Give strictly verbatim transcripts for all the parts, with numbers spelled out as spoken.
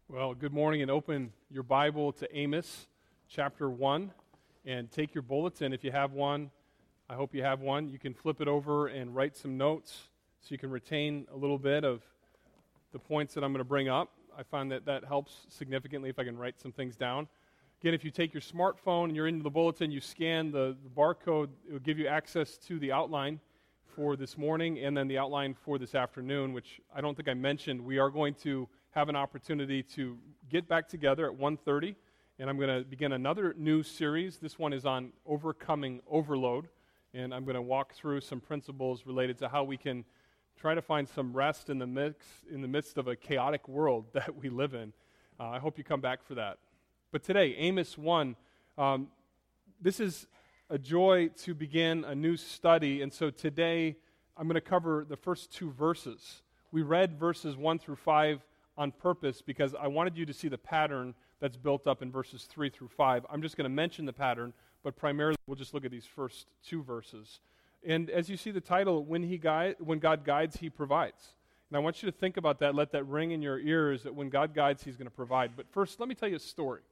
Well, good morning, and open your Bible to Amos chapter one, and take your bulletin if you have one. I hope you have one. You can flip it over and write some notes so you can retain a little bit of the points that I'm going to bring up. I find that that helps significantly if I can write some things down. Again, if you take your smartphone and you're into the bulletin, you scan the, the barcode, it will give you access to the outline for this morning and then the outline for this afternoon, which I don't think I mentioned. We are going to have an opportunity to get back together at one thirty, and I'm going to begin another new series. This one is on overcoming overload, and I'm going to walk through some principles related to how we can try to find some rest in the mix in the midst of a chaotic world that we live in. Uh, I hope you come back for that. But today, Amos one, um, this is a joy to begin a new study, and so today I'm going to cover the first two verses. We read verses one through five on purpose because I wanted you to see the pattern that's built up in verses three through five. I'm just going to mention the pattern, but primarily we'll just look at these first two verses. And as you see the title, when he guide, when God guides, he provides. And I want you to think about that, let that ring in your ears, that when God guides, he's going to provide. But first, let me tell you a story.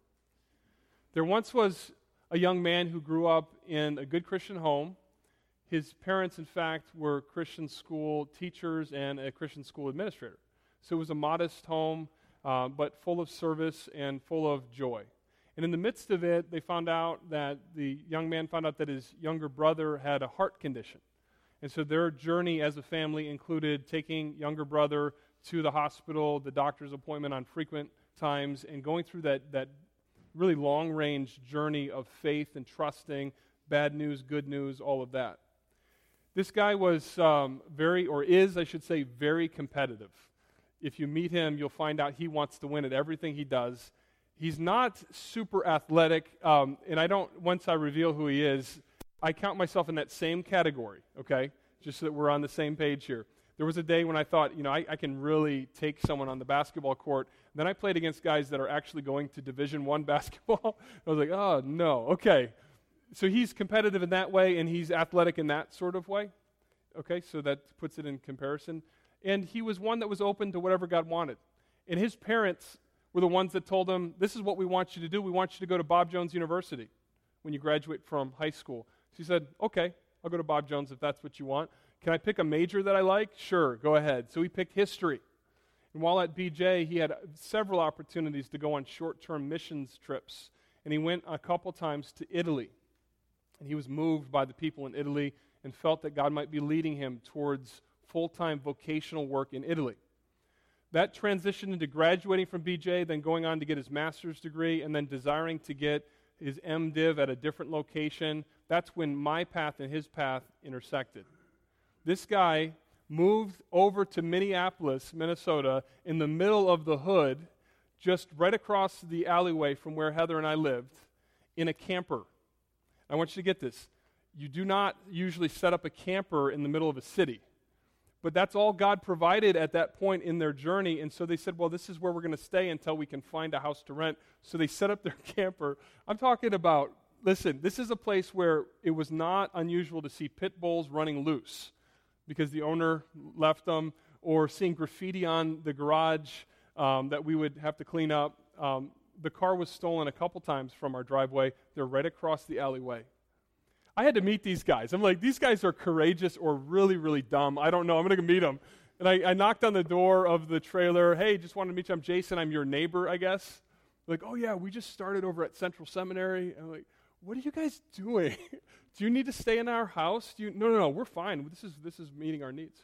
There once was a young man who grew up in a good Christian home. His parents, in fact, were Christian school teachers and a Christian school administrator. So it was a modest home, uh, but full of service and full of joy. And in the midst of it, they found out that the young man found out that his younger brother had a heart condition. And so their journey as a family included taking younger brother to the hospital, the doctor's appointment on frequent times, and going through that, that really long-range journey of faith and trusting, bad news, good news, all of that. This guy was um, very, or is, I should say, very competitive. If you meet him, you'll find out he wants to win at everything he does. He's not super athletic, um, and I don't, once I reveal who he is, I count myself in that same category, okay? Just so that we're on the same page here. There was a day when I thought, you know, I, I can really take someone on the basketball court. Then I played against guys that are actually going to Division One basketball. I was like, oh, no, okay. So he's competitive in that way, and he's athletic in that sort of way. Okay, so that puts it in comparison. And he was one that was open to whatever God wanted. And his parents were the ones that told him, this is what we want you to do. We want you to go to Bob Jones University when you graduate from high school. So he said, okay, I'll go to Bob Jones if that's what you want. Can I pick a major that I like? Sure, go ahead. So he picked history. And while at B J, he had several opportunities to go on short-term missions trips. And he went a couple times to Italy. And he was moved by the people in Italy and felt that God might be leading him towards full-time vocational work in Italy. That transitioned into graduating from B J, then going on to get his master's degree, and then desiring to get his MDiv at a different location. That's when my path and his path intersected. This guy moved over to Minneapolis, Minnesota, in the middle of the hood, just right across the alleyway from where Heather and I lived, in a camper. I want you to get this. You do not usually set up a camper in the middle of a city. But that's all God provided at that point in their journey. And so they said, well, this is where we're going to stay until we can find a house to rent. So they set up their camper. I'm talking about, listen, this is a place where it was not unusual to see pit bulls running loose because the owner left them, or seeing graffiti on the garage um, that we would have to clean up. Um, the car was stolen a couple times from our driveway. They're right across the alleyway. I had to meet these guys. I'm like, these guys are courageous or really, really dumb. I don't know. I'm going to meet them. And I, I knocked on the door of the trailer. Hey, just wanted to meet you. I'm Jason. I'm your neighbor, I guess. They're like, oh, yeah, we just started over at Central Seminary. And I'm like, what are you guys doing? Do you need to stay in our house? Do you? No, no, no, we're fine. This is this is meeting our needs.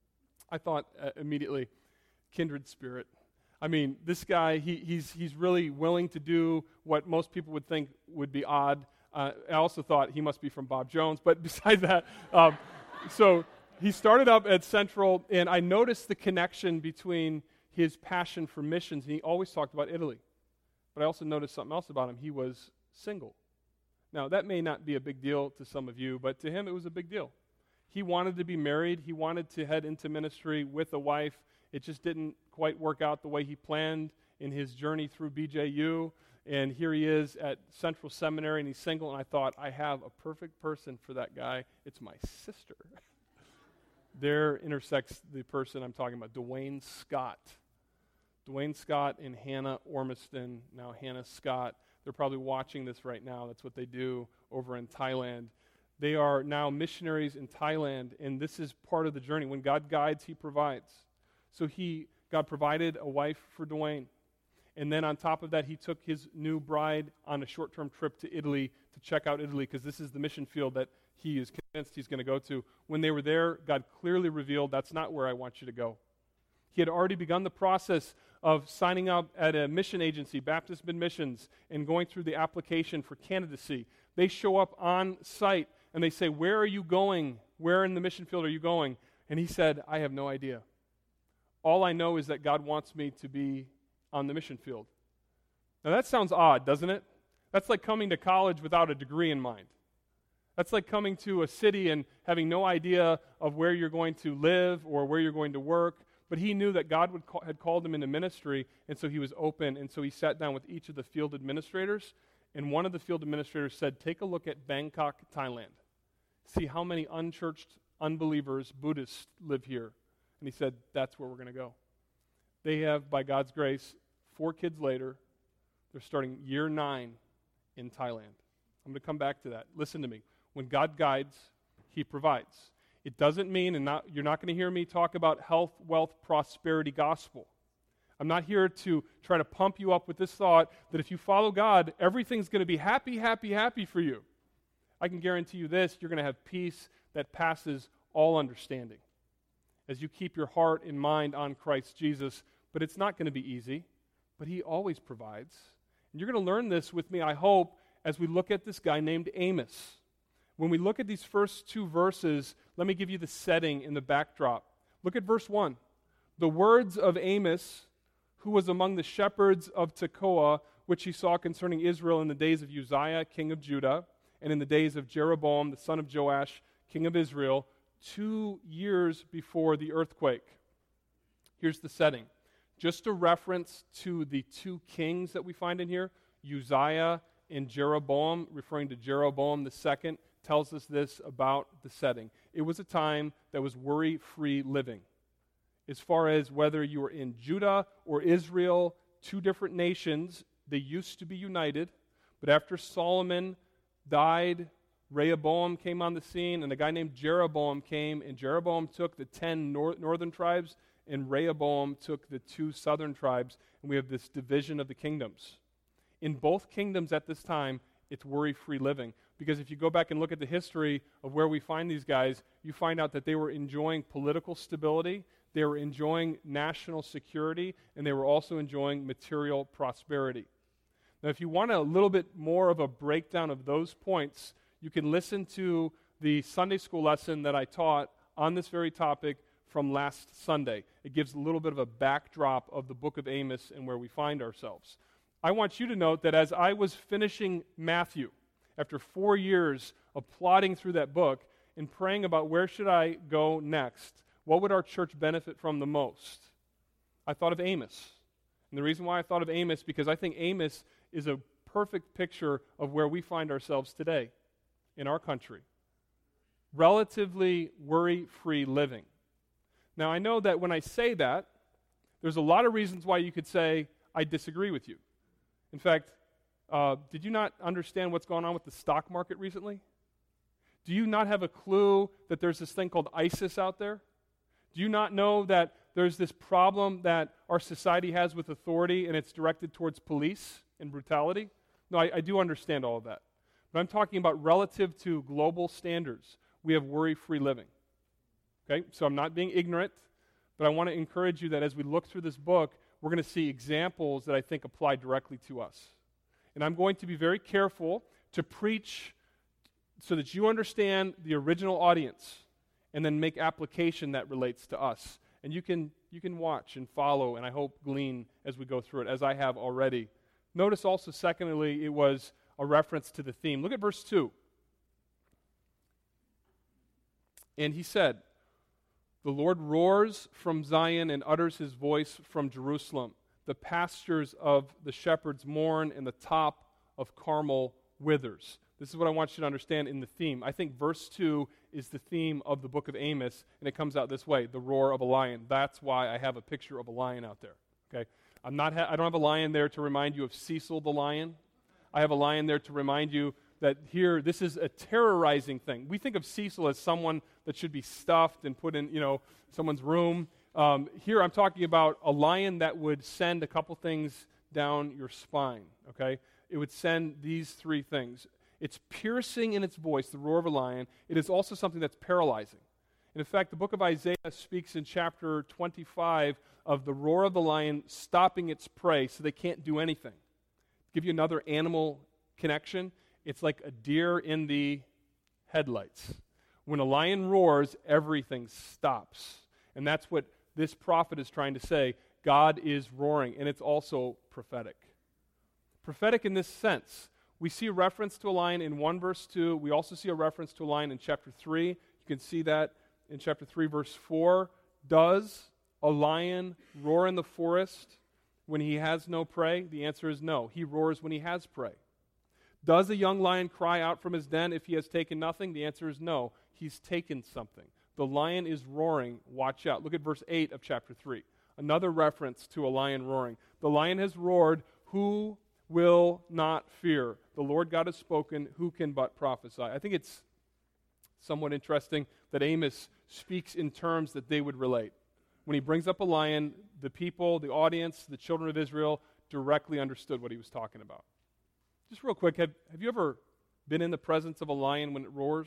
I thought uh, immediately, kindred spirit. I mean, this guy, he, he's he's really willing to do what most people would think would be odd. Uh, I also thought he must be from Bob Jones, but besides that, um, so he started up at Central, and I noticed the connection between his passion for missions, and he always talked about Italy. But I also noticed something else about him. He was single. Now, that may not be a big deal to some of you, but to him it was a big deal. He wanted to be married. He wanted to head into ministry with a wife. It just didn't quite work out the way he planned in his journey through B J U. And here he is at Central Seminary, and he's single, and I thought, I have a perfect person for that guy. It's my sister. There intersects the person I'm talking about, Dwayne Scott. Dwayne Scott and Hannah Ormiston, now Hannah Scott. They're probably watching this right now. That's what they do over in Thailand. They are now missionaries in Thailand, and this is part of the journey. When God guides, He provides. So he, God provided a wife for Dwayne. And then on top of that, He took his new bride on a short-term trip to Italy to check out Italy, because this is the mission field that he is convinced he's going to go to. When they were there, God clearly revealed, that's not where I want you to go. He had already begun the process of signing up at a mission agency, Baptist Mid Missions, and going through the application for candidacy. They show up on site, and they say, where are you going? Where in the mission field are you going? And he said, I have no idea. All I know is that God wants me to be on the mission field. Now that sounds odd, doesn't it? That's like coming to college without a degree in mind. That's like coming to a city and having no idea of where you're going to live or where you're going to work. But he knew that God would call, had called him into ministry, and so he was open, and so he sat down with each of the field administrators, and one of the field administrators said, take a look at Bangkok, Thailand. See how many unchurched unbelievers, Buddhists, live here. And he said, that's where we're going to go. They have, by God's grace, four kids later, they're starting year nine in Thailand. I'm going to come back to that. Listen to me. When God guides, He provides. It doesn't mean, and not, you're not going to hear me talk about health, wealth, prosperity gospel. I'm not here to try to pump you up with this thought that if you follow God, everything's going to be happy, happy, happy for you. I can guarantee you this, you're going to have peace that passes all understanding as you keep your heart and mind on Christ Jesus. But it's not going to be easy, but He always provides. And you're going to learn this with me, I hope, as we look at this guy named Amos. When we look at these first two verses, let me give you the setting in the backdrop. Look at verse one. The words of Amos, who was among the shepherds of Tekoa, which he saw concerning Israel in the days of Uzziah, king of Judah, and in the days of Jeroboam, the son of Joash, king of Israel, two years before the earthquake. Here's the setting. Just a reference to the two kings that we find in here, Uzziah and Jeroboam, referring to Jeroboam the second, tells us this about the setting. It was a time that was worry-free living. As far as whether you were in Judah or Israel, two different nations, they used to be united, but after Solomon died, Rehoboam came on the scene, and a guy named Jeroboam came, and Jeroboam took the ten nor- northern tribes, and Rehoboam took the two southern tribes, and we have this division of the kingdoms. In both kingdoms at this time, it's worry-free living. Because if you go back and look at the history of where we find these guys, you find out that they were enjoying political stability, they were enjoying national security, and they were also enjoying material prosperity. Now, if you want a little bit more of a breakdown of those points, you can listen to the Sunday school lesson that I taught on this very topic from last Sunday. It gives a little bit of a backdrop of the book of Amos and where we find ourselves. I want you to note that as I was finishing Matthew, after four years of plodding through that book and praying about where should I go next, what would our church benefit from the most, I thought of Amos. And the reason why I thought of Amos, because I think Amos is a perfect picture of where we find ourselves today in our country. Relatively worry-free living. Now, I know that when I say that, there's a lot of reasons why you could say, I disagree with you. In fact, uh, did you not understand what's going on with the stock market recently? Do you not have a clue that there's this thing called ISIS out there? Do you not know that there's this problem that our society has with authority and it's directed towards police and brutality? No, I, I do understand all of that. But I'm talking about relative to global standards. We have worry-free living. Okay, so I'm not being ignorant, but I want to encourage you that as we look through this book, we're going to see examples that I think apply directly to us. And I'm going to be very careful to preach so that you understand the original audience and then make application that relates to us. And you can you can watch and follow and I hope glean as we go through it, as I have already. Notice also, secondly, it was a reference to the theme. Look at verse two. And he said, the Lord roars from Zion and utters his voice from Jerusalem. The pastures of the shepherds mourn, and the top of Carmel withers. This is what I want you to understand in the theme. I think verse two is the theme of the book of Amos, and it comes out this way, the roar of a lion. That's why I have a picture of a lion out there. Okay, I'm not ha- I don't have a lion there to remind you of Cecil the lion. I have a lion there to remind you that here, this is a terrorizing thing. We think of Cecil as someone that should be stuffed and put in, you know, someone's room. Um, here I'm talking about a lion that would send a couple things down your spine, okay? It would send these three things. It's piercing in its voice, the roar of a lion. It is also something that's paralyzing. And in fact, the book of Isaiah speaks in chapter twenty-five of the roar of the lion stopping its prey so they can't do anything. To give you another animal connection, it's like a deer in the headlights. When a lion roars, everything stops. And that's what this prophet is trying to say. God is roaring, and it's also prophetic. Prophetic in this sense. We see a reference to a lion in one verse two. We also see a reference to a lion in chapter three. You can see that in chapter three, verse four. Does a lion roar in the forest when he has no prey? The answer is no. He roars when he has prey. Does a young lion cry out from his den if he has taken nothing? The answer is no. He's taken something. The lion is roaring. Watch out. Look at verse eight of chapter three. Another reference to a lion roaring. The lion has roared. Who will not fear? The Lord God has spoken. Who can but prophesy? I think it's somewhat interesting that Amos speaks in terms that they would relate. When he brings up a lion, the people, the audience, the children of Israel directly understood what he was talking about. Just real quick, have, have you ever been in the presence of a lion when it roars?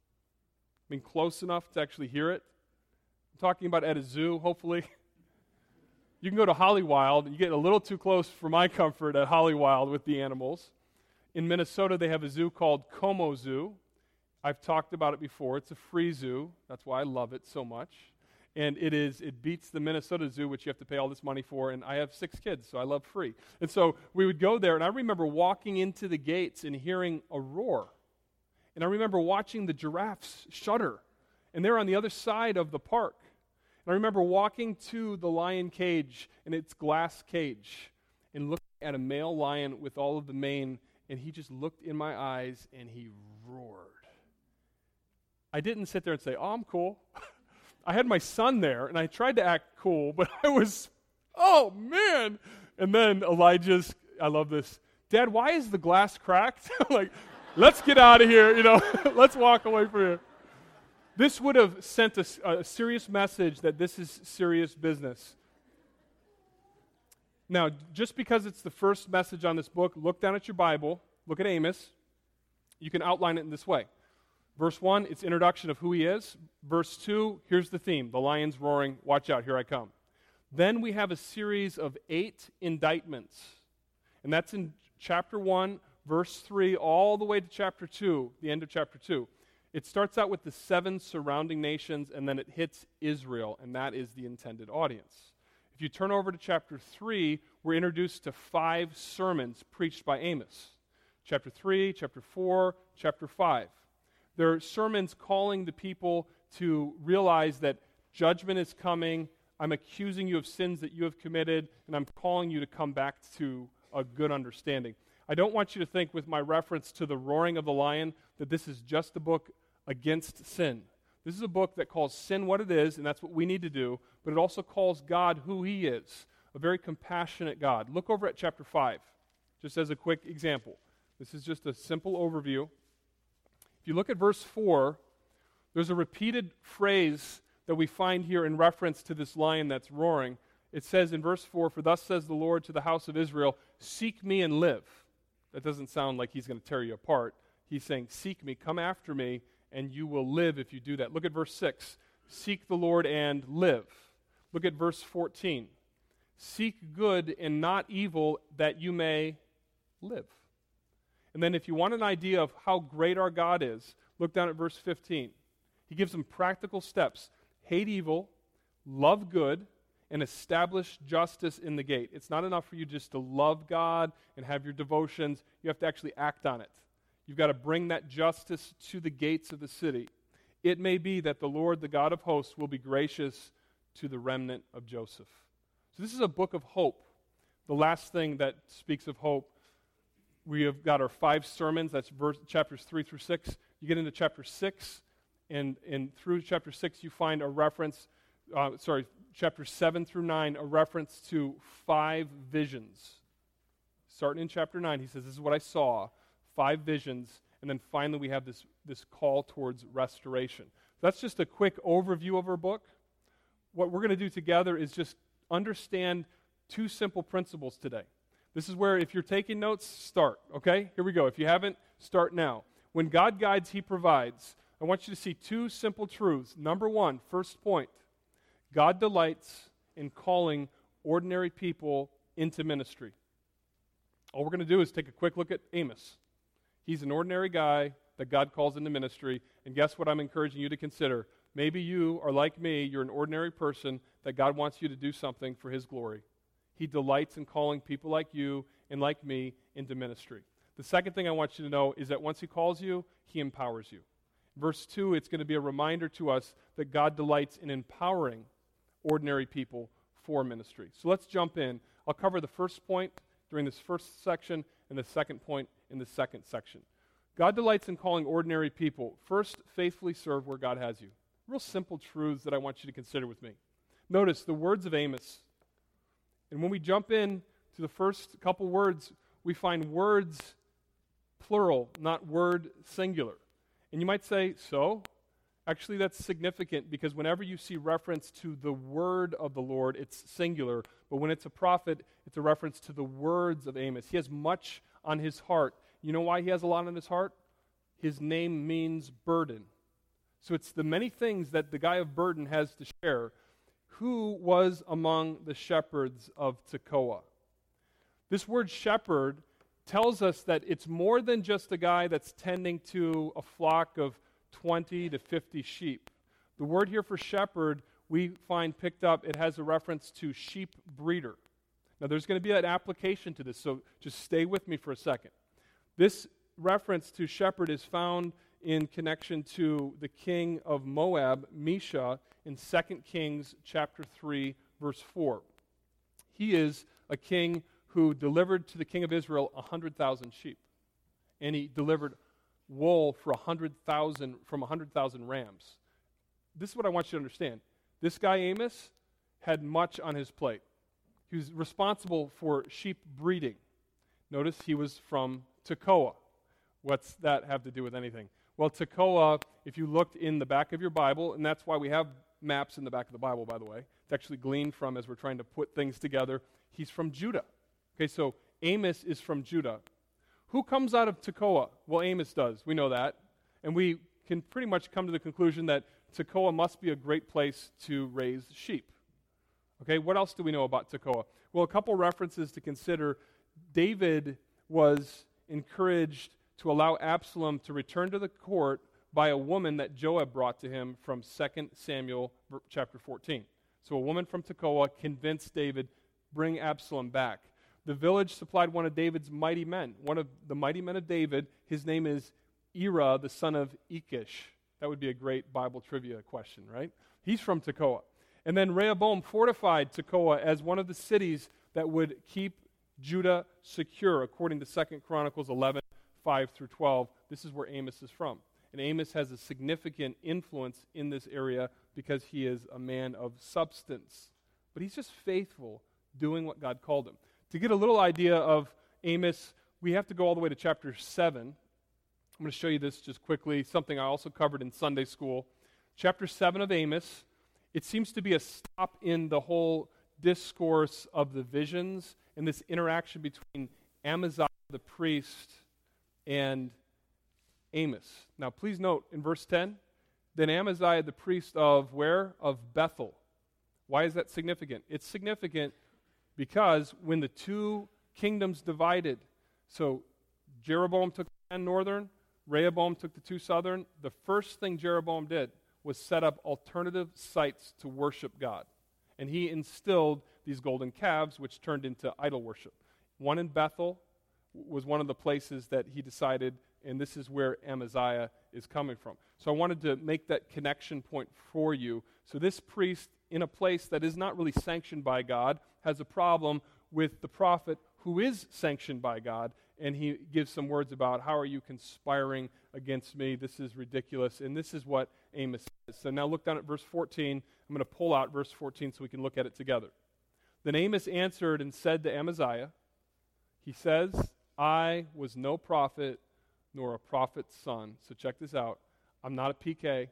Been close enough to actually hear it? I'm talking about at a zoo, hopefully. You can go to Hollywild, and you get a little too close for my comfort at Hollywild with the animals. In Minnesota, they have a zoo called Como Zoo. I've talked about it before. It's a free zoo. That's why I love it so much. And it is, it beats the Minnesota Zoo, which you have to pay all this money for, and I have six kids, so I love free. And so we would go there, and I remember walking into the gates and hearing a roar. And I remember watching the giraffes shudder, and they're on the other side of the park. And I remember walking to the lion cage, and its glass cage, and looking at a male lion with all of the mane, and he just looked in my eyes, and he roared. I didn't sit there and say, oh, I'm cool. I had my son there, and I tried to act cool, but I was, oh, man. And then Elijah's, I love this, Dad, why is the glass cracked? I'm like, let's get out of here, you know, let's walk away from here. This would have sent a, a serious message that this is serious business. Now, just because it's the first message on this book, look down at your Bible, look at Amos. You can outline it in this way. Verse one, it's introduction of who he is. Verse two, here's the theme. The lion's roaring, watch out, here I come. Then we have a series of eight indictments. And that's in chapter one, verse three, all the way to chapter two, the end of chapter two. It starts out with the seven surrounding nations, and then it hits Israel, and that is the intended audience. If you turn over to chapter three, we're introduced to five sermons preached by Amos. Chapter three, chapter four, chapter five. They're sermons calling the people to realize that judgment is coming. I'm accusing you of sins that you have committed, and I'm calling you to come back to a good understanding. I don't want you to think with my reference to the roaring of the lion that this is just a book against sin. This is a book that calls sin what it is, and that's what we need to do, but it also calls God who he is, a very compassionate God. Look over at chapter five, just as a quick example. This is just a simple overview. If you look at verse four, there's a repeated phrase that we find here in reference to this lion that's roaring. It says in verse four, "For thus says the Lord to the house of Israel, seek me and live." That doesn't sound like he's going to tear you apart. He's saying, seek me, come after me, and you will live if you do that. Look at verse six. Seek the Lord and live. Look at verse fourteen. Seek good and not evil that you may live. And then if you want an idea of how great our God is, look down at verse fifteen. He gives them practical steps. Hate evil, love good, and establish justice in the gate. It's not enough for you just to love God and have your devotions. You have to actually act on it. You've got to bring that justice to the gates of the city. It may be that the Lord, the God of hosts, will be gracious to the remnant of Joseph. So this is a book of hope. The last thing that speaks of hope, we have got our five sermons. That's verse, chapters three through six. You get into chapter six, and, and through chapter six you find a reference, uh, sorry, chapter seven through nine, a reference to five visions. Starting in chapter nine, he says, this is what I saw, five visions, and then finally we have this, this call towards restoration. That's just a quick overview of our book. What we're going to do together is just understand two simple principles today. This is where, if you're taking notes, start, okay? Here we go. If you haven't, start now. When God guides, he provides. I want you to see two simple truths. Number one, first point, God delights in calling ordinary people into ministry. All we're going to do is take a quick look at Amos. He's an ordinary guy that God calls into ministry, and guess what I'm encouraging you to consider? Maybe you are like me, you're an ordinary person that God wants you to do something for his glory. He delights in calling people like you and like me into ministry. The second thing I want you to know is that once he calls you, he empowers you. Verse two, it's going to be a reminder to us that God delights in empowering ordinary people for ministry. So let's jump in. I'll cover the first point during this first section and the second point in the second section. God delights in calling ordinary people. First, faithfully serve where God has you. Real simple truths that I want you to consider with me. Notice the words of Amos. And when we jump in to the first couple words, we find words plural, not word singular. And you might say, so? Actually, that's significant because whenever you see reference to the word of the Lord, it's singular. But when it's a prophet, it's a reference to the words of Amos. He has much on his heart. You know why he has a lot on his heart? His name means burden. So it's the many things that the guy of burden has to share. Who was among the shepherds of Tekoa? This word shepherd tells us that it's more than just a guy that's tending to a flock of twenty to fifty sheep. The word here for shepherd we find picked up, it has a reference to sheep breeder. Now there's going to be an application to this, so just stay with me for a second. This reference to shepherd is found in connection to the king of Moab, Mesha, in Second Kings chapter three, verse four. He is a king who delivered to the king of Israel one hundred thousand sheep. And he delivered wool for one hundred thousand from one hundred thousand rams. This is what I want you to understand. This guy Amos had much on his plate. He was responsible for sheep breeding. Notice he was from Tekoa. What's that have to do with anything? Well, Tekoa, if you looked in the back of your Bible, and that's why we have maps in the back of the Bible, by the way. It's actually gleaned from as we're trying to put things together. He's from Judah. Okay, so Amos is from Judah. Who comes out of Tekoa? Well, Amos does. We know that. And we can pretty much come to the conclusion that Tekoa must be a great place to raise sheep. Okay, what else do we know about Tekoa? Well, a couple references to consider. David was encouraged to allow Absalom to return to the court by a woman that Joab brought to him from Second Samuel chapter fourteen. So a woman from Tekoa convinced David, bring Absalom back. The village supplied one of David's mighty men. One of the mighty men of David, his name is Ira, the son of Ikish. That would be a great Bible trivia question, right? He's from Tekoa. And then Rehoboam fortified Tekoa as one of the cities that would keep Judah secure, according to Second Chronicles eleven, five through twelve. This is where Amos is from. And Amos has a significant influence in this area because he is a man of substance. But he's just faithful, doing what God called him. To get a little idea of Amos, we have to go all the way to chapter seven. I'm going to show you this just quickly, something I also covered in Sunday school. Chapter seven of Amos, it seems to be a stop in the whole discourse of the visions and this interaction between Amaziah the priest and Amos. Now, please note in verse ten, then Amaziah the priest of where? Of Bethel. Why is that significant? It's significant because when the two kingdoms divided, so Jeroboam took the ten northern, Rehoboam took the two southern, the first thing Jeroboam did was set up alternative sites to worship God. And he instilled these golden calves, which turned into idol worship. One in Bethel was one of the places that he decided, and this is where Amaziah is coming from. So I wanted to make that connection point for you. So this priest, in a place that is not really sanctioned by God, has a problem with the prophet who is sanctioned by God, and he gives some words about, how are you conspiring against me? This is ridiculous. And this is what Amos says. So now look down at verse fourteen. I'm going to pull out verse fourteen so we can look at it together. Then Amos answered and said to Amaziah, he says, I was no prophet nor a prophet's son. So check this out. I'm not a P K.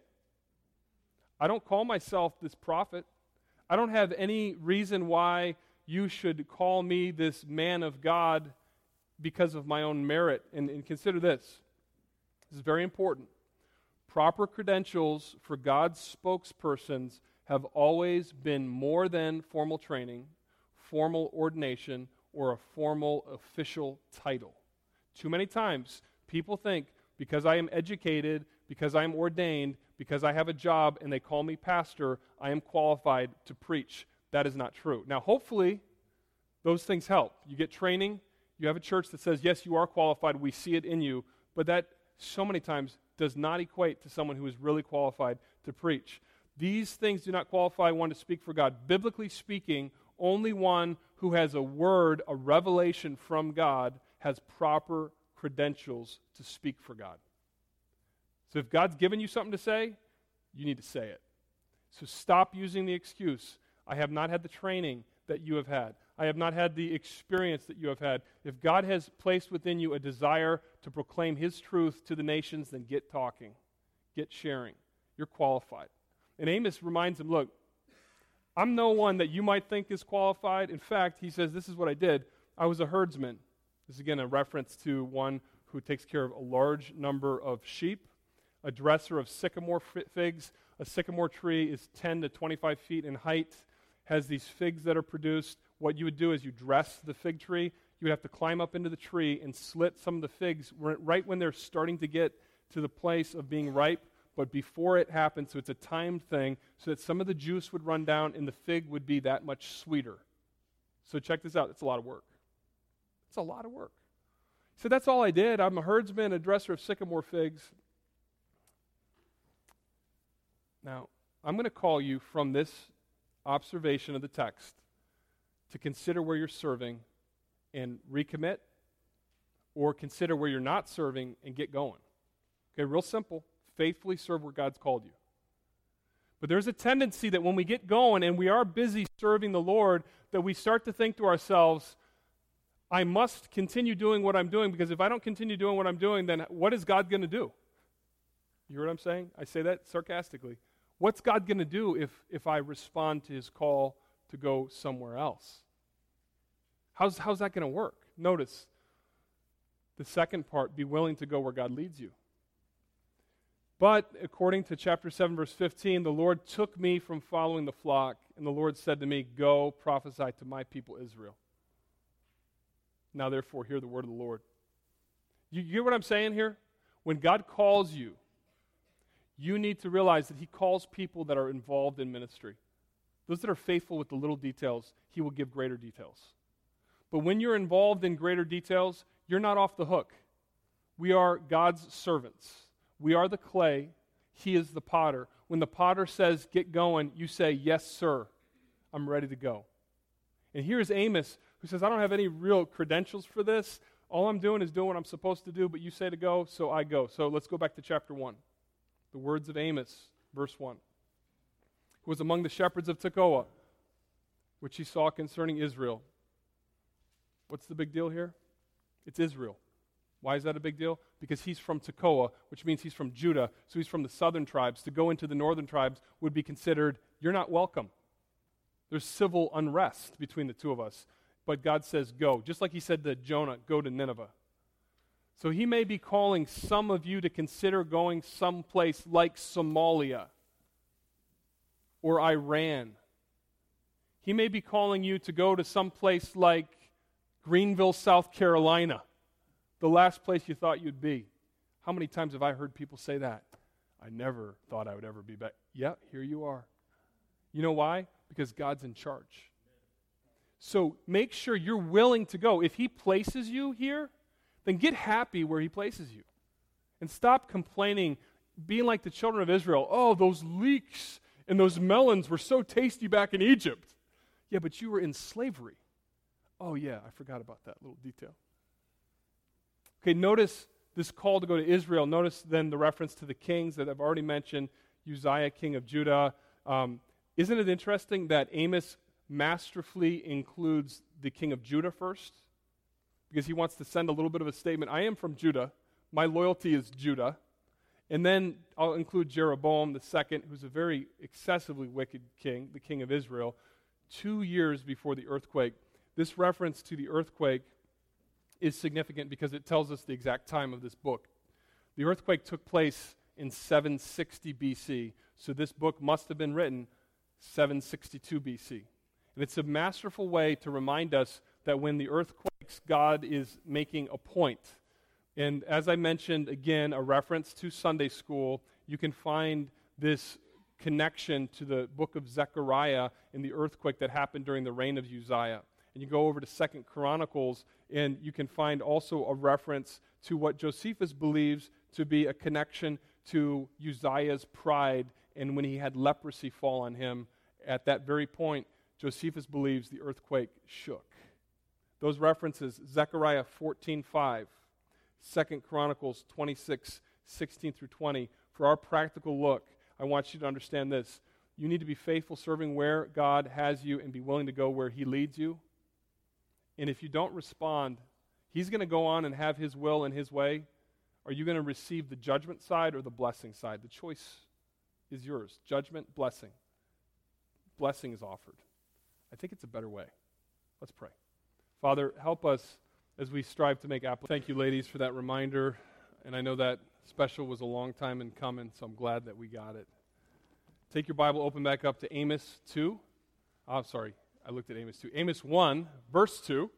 I don't call myself this prophet. I don't have any reason why you should call me this man of God because of my own merit. And, and consider this. This is very important. Proper credentials for God's spokespersons have always been more than formal training, formal ordination, or a formal official title. Too many times, people think because I am educated, because I am ordained, because I have a job and they call me pastor, I am qualified to preach. That is not true. Now, hopefully, those things help. You get training, you have a church that says, yes, you are qualified, we see it in you, but that so many times does not equate to someone who is really qualified to preach. These things do not qualify one to speak for God. Biblically speaking, only one who has a word, a revelation from God, has proper credentials to speak for God. So if God's given you something to say, you need to say it. So stop using the excuse, I have not had the training that you have had. I have not had the experience that you have had. If God has placed within you a desire to proclaim His truth to the nations, then get talking. Get sharing. You're qualified. And Amos reminds him, look, I'm no one that you might think is qualified. In fact, he says, this is what I did. I was a herdsman. This is again a reference to one who takes care of a large number of sheep, a dresser of sycamore figs. A sycamore tree is ten to twenty-five feet in height, has these figs that are produced. What you would do is you dress the fig tree. You would have to climb up into the tree and slit some of the figs right when they're starting to get to the place of being ripe, but before it happens, so it's a timed thing, so that some of the juice would run down and the fig would be that much sweeter. So check this out. It's a lot of work. It's a lot of work. So that's all I did. I'm a herdsman, a dresser of sycamore figs. Now, I'm going to call you from this observation of the text to consider where you're serving and recommit, or consider where you're not serving and get going. Okay, real simple. Faithfully serve where God's called you. But there's a tendency that when we get going and we are busy serving the Lord, that we start to think to ourselves, I must continue doing what I'm doing, because if I don't continue doing what I'm doing, then what is God going to do? You hear what I'm saying? I say that sarcastically. What's God going to do if, if I respond to His call to go somewhere else? How's, how's that going to work? Notice the second part, be willing to go where God leads you. But according to chapter seven, verse fifteen, the Lord took me from following the flock, and the Lord said to me, go prophesy to my people Israel. Now therefore hear the word of the Lord. You, you hear what I'm saying here? When God calls you, you need to realize that He calls people that are involved in ministry. Those that are faithful with the little details, He will give greater details. But when you're involved in greater details, you're not off the hook. We are God's servants. We are the clay. He is the potter. When the potter says, get going, you say, yes, sir, I'm ready to go. And here's Amos, who says, I don't have any real credentials for this. All I'm doing is doing what I'm supposed to do, but you say to go, so I go. So let's go back to chapter one. The words of Amos, verse one. Who was among the shepherds of Tekoa, which he saw concerning Israel. What's the big deal here? It's Israel. Why is that a big deal? Because he's from Tekoa, which means he's from Judah, so he's from the southern tribes. To go into the northern tribes would be considered, you're not welcome. There's civil unrest between the two of us. But God says, go. Just like He said to Jonah, go to Nineveh. So He may be calling some of you to consider going someplace like Somalia or Iran. He may be calling you to go to some place like Greenville, South Carolina, the last place you thought you'd be. How many times have I heard people say that? I never thought I would ever be back. Yeah, here you are. You know why? Because God's in charge. So make sure you're willing to go. If He places you here, then get happy where He places you. And stop complaining, being like the children of Israel. Oh, those leeks and those melons were so tasty back in Egypt. Yeah, but you were in slavery. Oh yeah, I forgot about that little detail. Okay, notice this call to go to Israel. Notice then the reference to the kings that I've already mentioned. Uzziah, king of Judah. Um, Isn't it interesting that Amos masterfully includes the king of Judah first? Because he wants to send a little bit of a statement. I am from Judah. My loyalty is Judah. And then I'll include Jeroboam the second, who's a very excessively wicked king, the king of Israel, two years before the earthquake. This reference to the earthquake is significant because it tells us the exact time of this book. The earthquake took place in seven sixty B C, so this book must have been written seven sixty-two B C. And it's a masterful way to remind us that when the earth quakes, God is making a point. And as I mentioned, again, a reference to Sunday school, you can find this connection to the book of Zechariah in the earthquake that happened during the reign of Uzziah. And you go over to Second Chronicles, and you can find also a reference to what Josephus believes to be a connection to Uzziah's pride, and when he had leprosy fall on him, at that very point, Josephus believes the earthquake shook. Those references, Zechariah fourteen five, Second Chronicles twenty-six sixteen through twenty. For our practical look, I want you to understand this. You need to be faithful serving where God has you and be willing to go where he leads you. And if you don't respond, he's going to go on and have his will and his way. Are you going to receive the judgment side or the blessing side? The choice is yours. Judgment, blessing. Blessing is offered. I think it's a better way. Let's pray. Father, help us as we strive to make application. Thank you, ladies, for that reminder. And I know that special was a long time in coming, so I'm glad that we got it. Take your Bible, open back up to Amos two. Oh, sorry, I looked at Amos two. Amos one, verse two.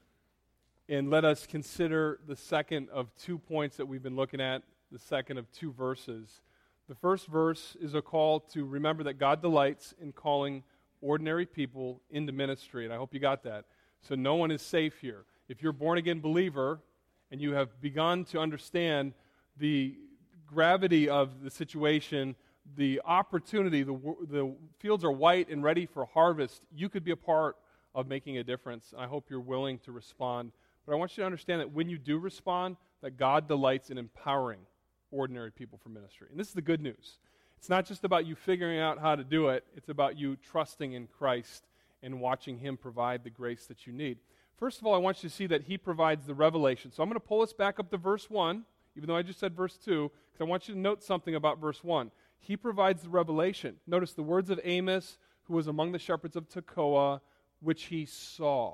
And let us consider the second of two points that we've been looking at, the second of two verses. The first verse is a call to remember that God delights in calling ordinary people into ministry, and I hope you got that. So no one is safe here. If you're a born-again believer and you have begun to understand the gravity of the situation, the opportunity, the, the fields are white and ready for harvest, you could be a part of making a difference. I hope you're willing to respond. But I want you to understand that when you do respond, that God delights in empowering ordinary people for ministry. And this is the good news. It's not just about you figuring out how to do it. It's about you trusting in Christ and watching him provide the grace that you need. First of all, I want you to see that he provides the revelation. So I'm going to pull us back up to verse one, even though I just said verse two, because I want you to note something about verse one. He provides the revelation. Notice the words of Amos, who was among the shepherds of Tekoa, which he saw.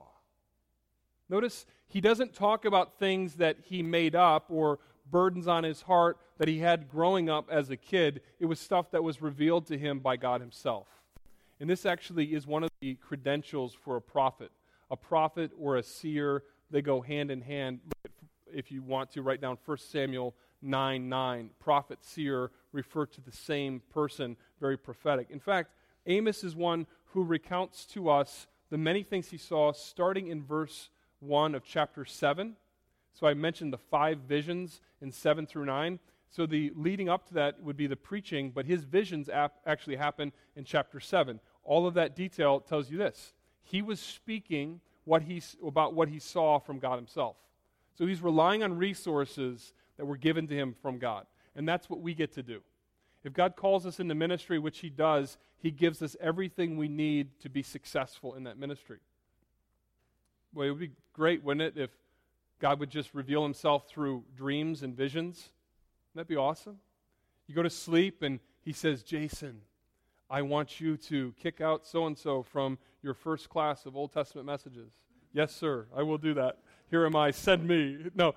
Notice he doesn't talk about things that he made up or burdens on his heart that he had growing up as a kid. It was stuff that was revealed to him by God himself. And this actually is one of the credentials for a prophet. A prophet or a seer, they go hand in hand. If you want to, write down First Samuel nine nine. Prophet, seer refer to the same person, very prophetic. In fact, Amos is one who recounts to us the many things he saw starting in verse one of chapter seven. So I mentioned the five visions in seven through nine. So the leading up to that would be the preaching, but his visions ap- actually happen in chapter seven. All of that detail tells you this. He was speaking what he, about what he saw from God himself. So he's relying on resources that were given to him from God. And that's what we get to do. If God calls us into ministry, which he does, he gives us everything we need to be successful in that ministry. Well, it would be great, wouldn't it, if God would just reveal himself through dreams and visions? Wouldn't that be awesome? You go to sleep and he says, Jason, I want you to kick out so-and-so from your first class of Old Testament messages. Yes, sir, I will do that. Here am I, send me. No.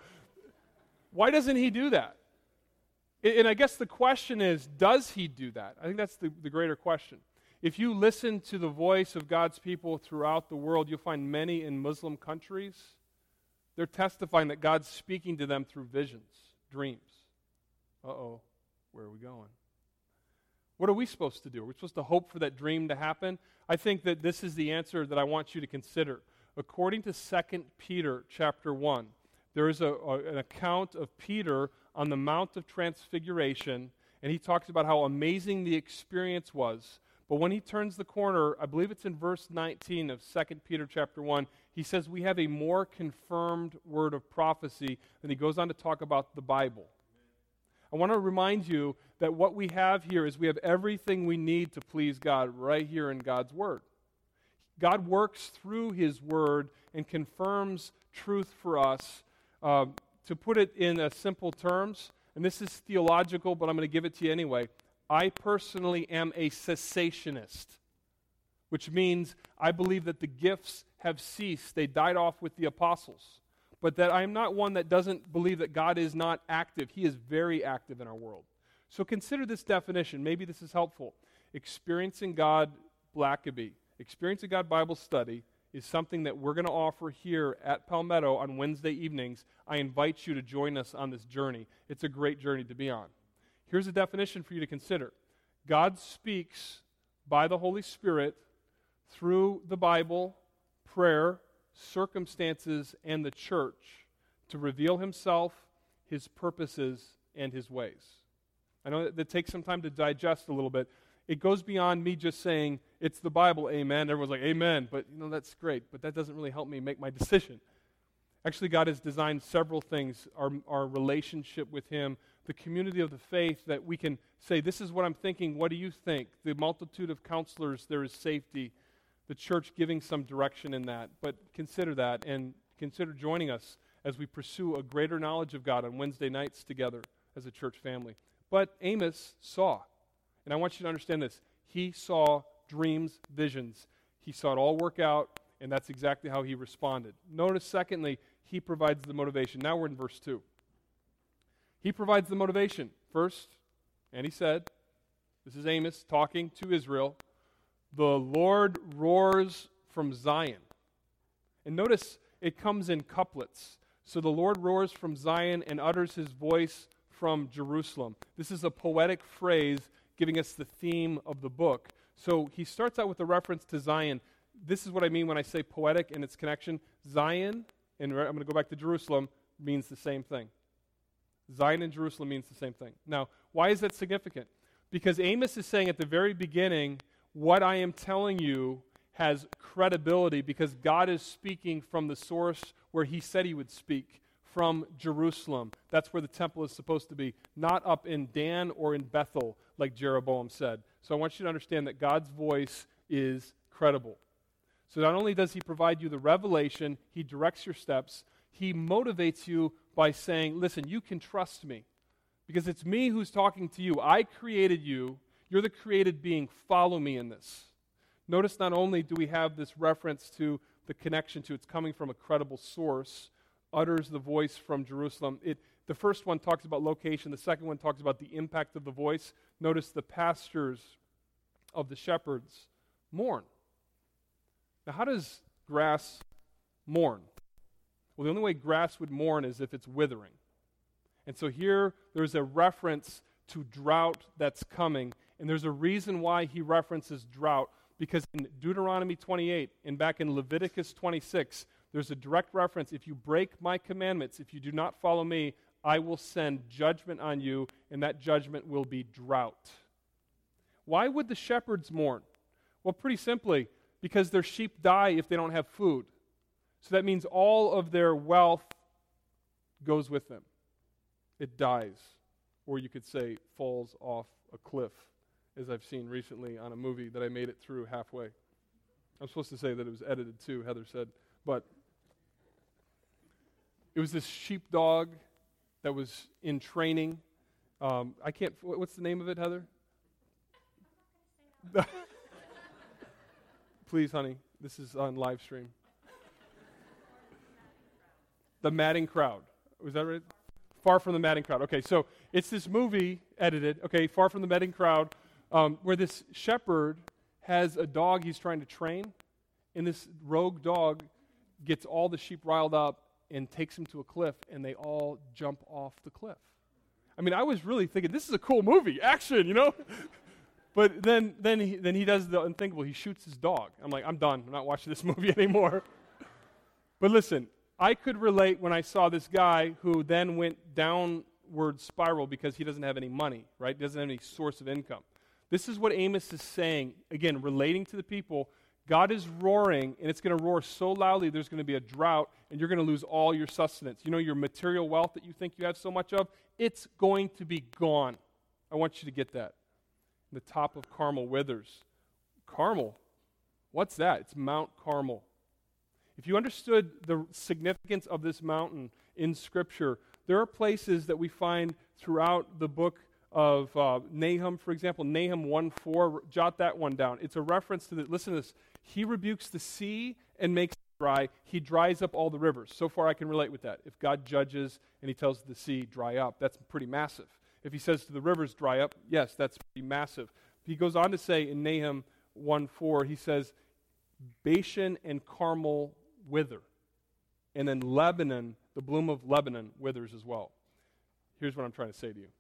Why doesn't he do that? And I guess the question is, does he do that? I think that's the, the greater question. If you listen to the voice of God's people throughout the world, you'll find many in Muslim countries, they're testifying that God's speaking to them through visions, dreams. Uh-oh, where are we going? What are we supposed to do? Are we supposed to hope for that dream to happen? I think that this is the answer that I want you to consider. According to Second Peter chapter one, there is a, a, an account of Peter on the Mount of Transfiguration, and he talks about how amazing the experience was. But when he turns the corner, I believe it's in verse nineteen of Second Peter chapter one, he says we have a more confirmed word of prophecy, and he goes on to talk about the Bible. I want to remind you that what we have here is we have everything we need to please God right here in God's Word. God works through His Word and confirms truth for us. Uh, to put it in uh, simple terms, and this is theological, but I'm going to give it to you anyway. I personally am a cessationist, which means I believe that the gifts have ceased. They died off with the apostles. But that I am not one that doesn't believe that God is not active. He is very active in our world. So consider this definition. Maybe this is helpful. Experiencing God Blackaby, Experiencing God Bible Study is something that we're going to offer here at Palmetto on Wednesday evenings. I invite you to join us on this journey. It's a great journey to be on. Here's a definition for you to consider. God speaks by the Holy Spirit through the Bible, prayer, circumstances, and the church to reveal Himself, His purposes, and His ways. I know that, that takes some time to digest a little bit. It goes beyond me just saying, it's the Bible, amen. Everyone's like, amen, but you know, that's great, but that doesn't really help me make my decision. Actually, God has designed several things, our, our relationship with Him, the community of the faith, that we can say, this is what I'm thinking, what do you think? The multitude of counselors, there is safety. The church giving some direction in that. But consider that, and consider joining us as we pursue a greater knowledge of God on Wednesday nights together as a church family. But Amos saw, and I want you to understand this, he saw dreams, visions. He saw it all work out, and that's exactly how he responded. Notice, secondly, he provides the motivation. Now we're in verse two. He provides the motivation. First, and he said, this is Amos talking to Israel, the Lord roars from Zion. And notice it comes in couplets. So the Lord roars from Zion and utters His voice from Jerusalem. This is a poetic phrase giving us the theme of the book. So he starts out with a reference to Zion. This is what I mean when I say poetic and its connection. Zion, and I'm going to go back to Jerusalem, means the same thing. Zion and Jerusalem means the same thing. Now, why is that significant? Because Amos is saying at the very beginning, what I am telling you has credibility because God is speaking from the source where He said He would speak, from Jerusalem. That's where the temple is supposed to be, not up in Dan or in Bethel, like Jeroboam said. So I want you to understand that God's voice is credible. So not only does He provide you the revelation, He directs your steps, He motivates you by saying, listen, you can trust me because it's me who's talking to you. I created you. You're the created being. Follow me in this. Notice not only do we have this reference to the connection to it's coming from a credible source, utters the voice from Jerusalem. It, the first one talks about location. The second one talks about the impact of the voice. Notice the pastures of the shepherds mourn. Now, how does grass mourn? Well, the only way grass would mourn is if it's withering. And so here there's a reference to drought that's coming. And there's a reason why he references drought, because in Deuteronomy twenty-eight and back in Leviticus twenty-six, there's a direct reference. If you break my commandments, if you do not follow me, I will send judgment on you, and that judgment will be drought. Why would the shepherds mourn? Well, pretty simply, because their sheep die if they don't have food. So that means all of their wealth goes with them. It dies. Or you could say falls off a cliff, as I've seen recently on a movie that I made it through halfway. I'm supposed to say that it was edited too, Heather said. But it was this sheepdog that was in training. Um, I can't, what's the name of it, Heather? Please, honey, this is on live stream. The Madding Crowd. Was that right? Far from the Madding Crowd. Okay, so it's this movie edited, okay, Far from the Madding Crowd, um, where this shepherd has a dog he's trying to train, and this rogue dog gets all the sheep riled up and takes them to a cliff, and they all jump off the cliff. I mean, I was really thinking, this is a cool movie, action, you know? But then then he, then he does the unthinkable. He shoots his dog. I'm like, I'm done. I'm not watching this movie anymore. But listen, I could relate when I saw this guy who then went downward spiral because he doesn't have any money, right? He doesn't have any source of income. This is what Amos is saying, again, relating to the people. God is roaring, and it's going to roar so loudly there's going to be a drought, and you're going to lose all your sustenance. You know your material wealth that you think you have so much of? It's going to be gone. I want you to get that. The top of Carmel withers. Carmel? What's that? It's Mount Carmel. If you understood the significance of this mountain in Scripture, there are places that we find throughout the book of uh, Nahum, for example, Nahum one four, jot that one down. It's a reference to the, listen to this, he rebukes the sea and makes it dry. He dries up all the rivers. So far I can relate with that. If God judges and he tells the sea, dry up, that's pretty massive. If he says to the rivers, dry up, yes, that's pretty massive. He goes on to say in Nahum one four, he says, Bashan and Carmel wither. And then Lebanon, the bloom of Lebanon withers as well. Here's what I'm trying to say to you.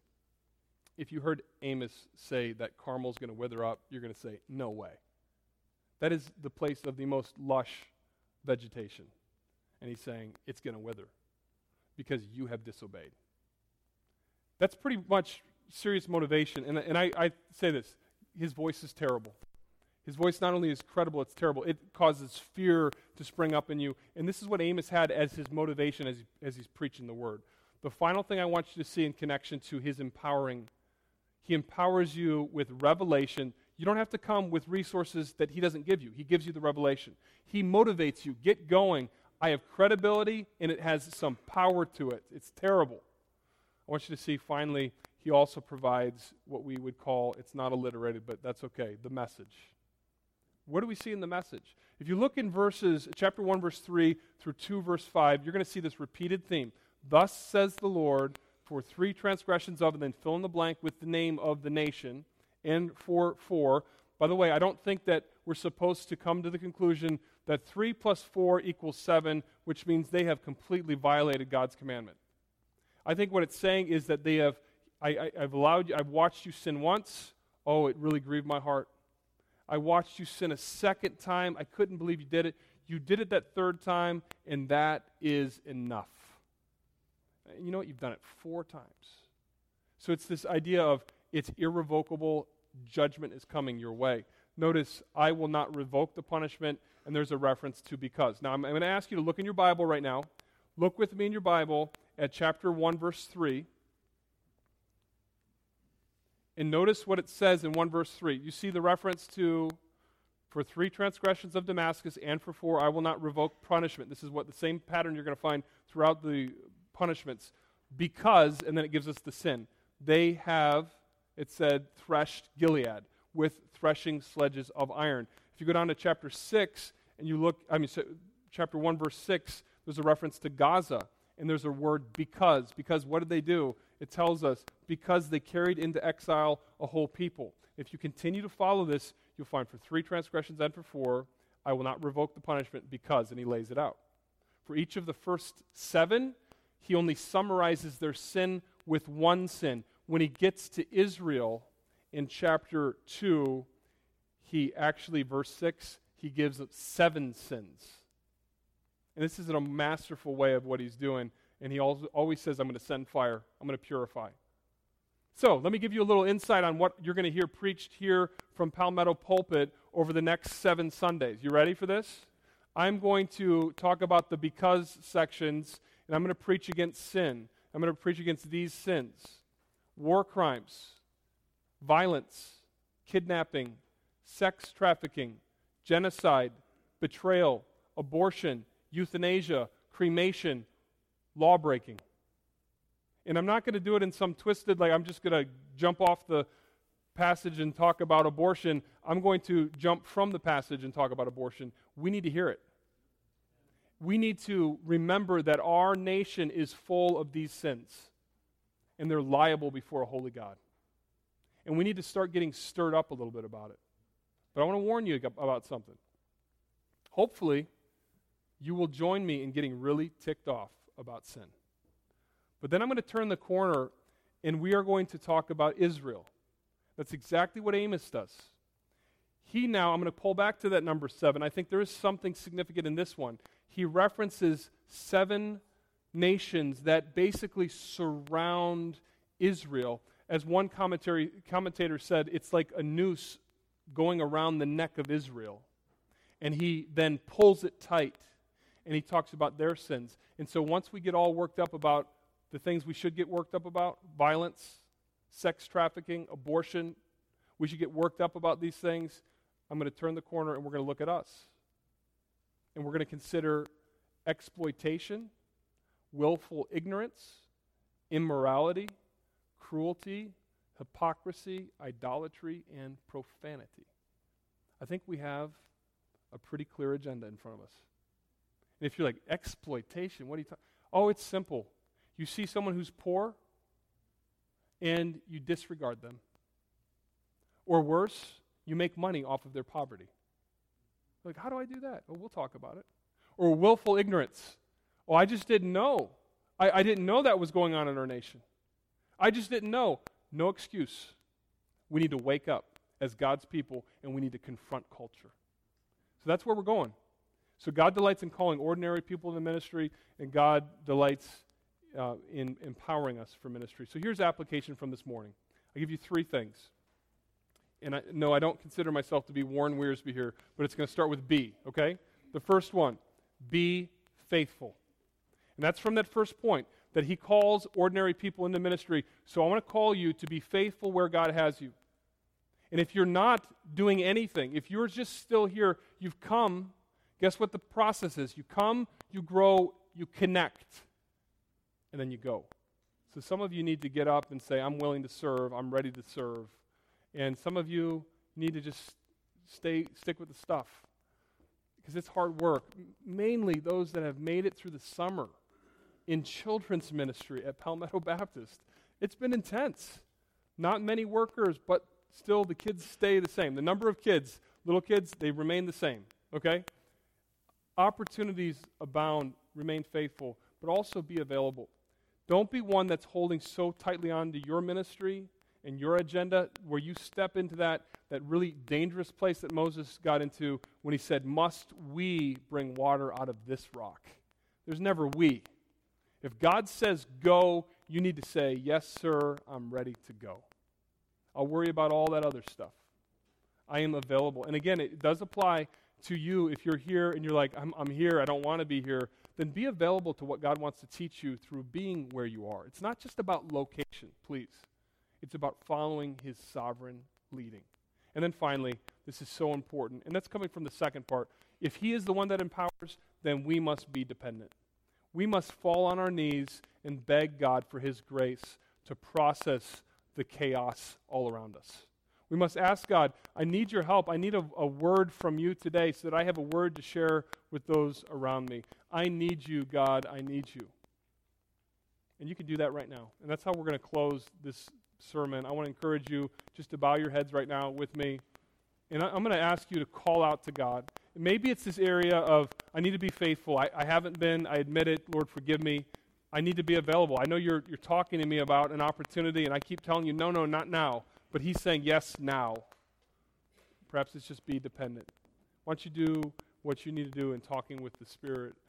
If you heard Amos say that Carmel's going to wither up, you're going to say, no way. That is the place of the most lush vegetation. And he's saying, it's going to wither because you have disobeyed. That's pretty much serious motivation. And, and I, I say this, his voice is terrible. His voice not only is credible, it's terrible. It causes fear to spring up in you. And this is what Amos had as his motivation as, he, as he's preaching the word. The final thing I want you to see in connection to his empowering, he empowers you with revelation. You don't have to come with resources that he doesn't give you. He gives you the revelation. He motivates you. Get going. I have credibility, and it has some power to it. It's terrible. I want you to see, finally, he also provides what we would call, it's not alliterated, but that's okay, the message. What do we see in the message? If you look in verses, chapter one, verse three through two, verse five, you're going to see this repeated theme. Thus says the Lord, for three transgressions of, and then fill in the blank with the name of the nation, and for four. By the way, I don't think that we're supposed to come to the conclusion that three plus four equals seven, which means they have completely violated God's commandment. I think what it's saying is that they have, I, I, I've allowed you, I've watched you sin once. Oh, it really grieved my heart. I watched you sin a second time. I couldn't believe you did it. You did it that third time, and that is enough. And you know what? You've done it four times. So it's this idea of it's irrevocable. Judgment is coming your way. Notice, I will not revoke the punishment, and there's a reference to because. Now, I'm, I'm going to ask you to look in your Bible right now. Look with me in your Bible at chapter one, verse three. And notice what it says in one verse three. You see the reference to, for three transgressions of Damascus and for four, I will not revoke punishment. This is what the same pattern you're going to find throughout the punishments. Because, and then it gives us the sin. They have, it said, threshed Gilead with threshing sledges of iron. If you go down to chapter six and you look, I mean, so, chapter one, verse six, there's a reference to Gaza. And there's a word because. Because what did they do? It tells us, because they carried into exile a whole people. If you continue to follow this, you'll find for three transgressions and for four, I will not revoke the punishment because, and he lays it out. For each of the first seven, he only summarizes their sin with one sin. When he gets to Israel in chapter two, he actually, verse six, he gives seven sins. And this is in a masterful way of what he's doing. And he always says, I'm going to send fire. I'm going to purify. So let me give you a little insight on what you're going to hear preached here from Palmetto Pulpit over the next seven Sundays. You ready for this? I'm going to talk about the because sections, and I'm going to preach against sin. I'm going to preach against these sins: war crimes, violence, kidnapping, sex trafficking, genocide, betrayal, abortion, euthanasia, cremation, law breaking. And I'm not going to do it in some twisted, like I'm just going to jump off the passage and talk about abortion. I'm going to jump from the passage and talk about abortion. We need to hear it. We need to remember that our nation is full of these sins, and they're liable before a holy God. And we need to start getting stirred up a little bit about it. But I want to warn you about something. Hopefully, you will join me in getting really ticked off about sin. But then I'm going to turn the corner, and we are going to talk about Israel. That's exactly what Amos does. He now, I'm going to pull back to that number seven. I think there is something significant in this one. He references seven nations that basically surround Israel. As one commentary, commentator said, it's like a noose going around the neck of Israel. And he then pulls it tight, and he talks about their sins. And so once we get all worked up about the things we should get worked up about, violence, sex trafficking, abortion, we should get worked up about these things. I'm going to turn the corner, and we're going to look at us. And we're going to consider exploitation, willful ignorance, immorality, cruelty, hypocrisy, idolatry, and profanity. I think we have a pretty clear agenda in front of us. And if you're like, exploitation, what are you talking? Oh, it's simple. You see someone who's poor, and you disregard them. Or worse, you make money off of their poverty. Like, how do I do that? Well, we'll talk about it. Or willful ignorance. Oh, I just didn't know. I, I didn't know that was going on in our nation. I just didn't know. No excuse. We need to wake up as God's people, and we need to confront culture. So that's where we're going. So God delights in calling ordinary people into ministry, and God delights uh, in empowering us for ministry. So here's application from this morning. I'll give you three things. And I, no, I don't consider myself to be Warren Wiersbe here, but it's going to start with B, okay? The first one, be faithful. And that's from that first point, that he calls ordinary people into ministry. So I want to call you to be faithful where God has you. And if you're not doing anything, if you're just still here, you've come, guess what the process is? You come, you grow, you connect, and then you go. So some of you need to get up and say, I'm willing to serve, I'm ready to serve. And some of you need to just stay, stick with the stuff, because it's hard work. Mainly those that have made it through the summer in children's ministry at Palmetto Baptist. It's been intense. Not many workers, but still the kids stay the same. The number of kids, little kids, they remain the same, okay? Opportunities abound, remain faithful, but also be available. Don't be one that's holding so tightly on to your ministry and your agenda where you step into that, that really dangerous place that Moses got into when he said, must we bring water out of this rock? There's never we. If God says go, you need to say, yes, sir, I'm ready to go. I'll worry about all that other stuff. I am available. And again, it does apply to you. If you're here and you're like, I'm, I'm here, I don't want to be here, then be available to what God wants to teach you through being where you are. It's not just about location, please. It's about following his sovereign leading. And then finally, this is so important, and that's coming from the second part. If he is the one that empowers, then we must be dependent. We must fall on our knees and beg God for his grace to process the chaos all around us. We must ask God, I need your help. I need a, a word from you today so that I have a word to share with those around me. I need you, God. I need you. And you can do that right now. And that's how we're going to close this sermon. I want to encourage you just to bow your heads right now with me. And I, I'm going to ask you to call out to God. Maybe it's this area of, I need to be faithful. I, I haven't been. I admit it. Lord, forgive me. I need to be available. I know you're you're talking to me about an opportunity, and I keep telling you, no, no, not now. But he's saying, yes, now. Perhaps it's just be dependent. Why don't you do what you need to do in talking with the Spirit